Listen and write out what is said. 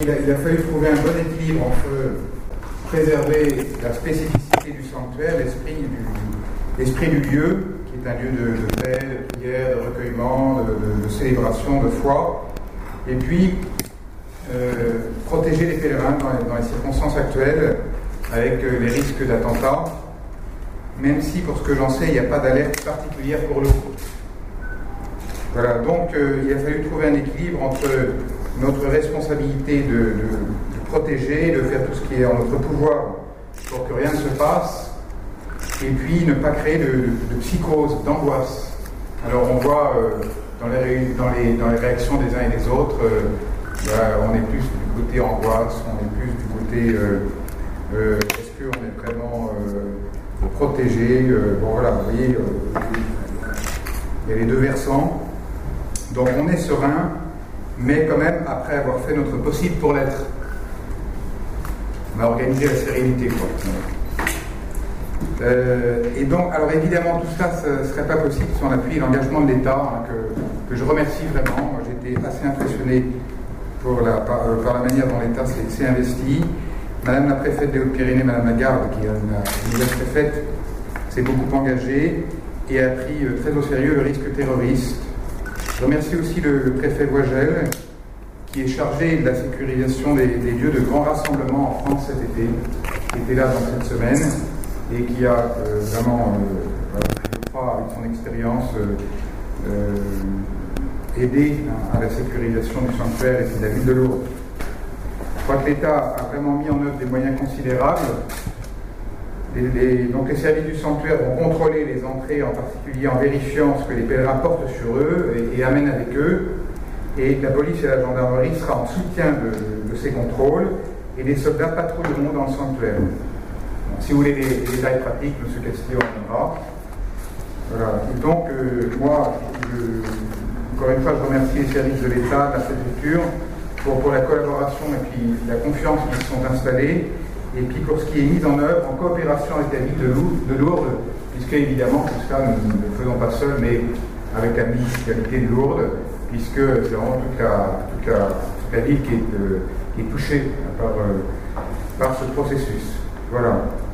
il a fallu trouver un bon équilibre entre préserver la spécificité du sanctuaire, l'esprit du lieu, qui est un lieu de paix, de prière, de recueillement, de célébration, de foi, et puis protéger les pèlerins dans les circonstances actuelles, avec les risques d'attentats, même si, pour ce que j'en sais, il n'y a pas d'alerte particulière pour l'eau. Voilà, donc il a fallu trouver un équilibre entre notre responsabilité de protéger, de faire tout ce qui est en notre pouvoir pour que rien ne se passe, et puis ne pas créer de psychose, d'angoisse. Alors on voit dans les réactions des uns et des autres, on est plus du côté angoisse, on est plus du côté est-ce qu'on est vraiment protégé, bon voilà, vous voyez, il y a les deux versants. Donc on est serein, mais quand même après avoir fait notre possible pour l'être. On a organisé la sérénité, quoi. Et donc, alors évidemment, tout ça, ce ne serait pas possible sans l'appui et l'engagement de l'État, hein, que je remercie vraiment. Moi, j'étais assez impressionné par la manière dont l'État s'est investi. Madame la préfète des Hautes-Pyrénées, Madame Lagarde, qui est une nouvelle préfète, s'est beaucoup engagée et a pris très au sérieux le risque terroriste. Je remercie aussi le préfet Voigel, qui est chargé de la sécurisation des lieux de grands rassemblements en France cet été, qui était là dans cette semaine, et qui a vraiment, je crois, avec son expérience, aidé à la sécurisation du sanctuaire et de la ville de Lourdes. Je crois que l'État a vraiment mis en œuvre des moyens considérables. Donc les services du sanctuaire vont contrôler les entrées, en particulier en vérifiant ce que les pèlerins portent sur eux et amènent avec eux. Et la police et la gendarmerie sera en soutien de ces contrôles, et les soldats patrouilleront dans le sanctuaire. Donc, si vous voulez les détails pratiques, M. Castillo en donnera. Voilà. Et donc, moi, encore une fois, je remercie les services de l'État, de la préfecture, pour la collaboration et puis la confiance qui se sont installés, et puis pour ce qui est mis en œuvre en coopération avec la ville de Lourdes, puisque évidemment tout ça nous ne le faisons pas seuls, mais avec la municipalité de Lourdes, puisque c'est vraiment toute la ville qui est touchée par ce processus. Voilà.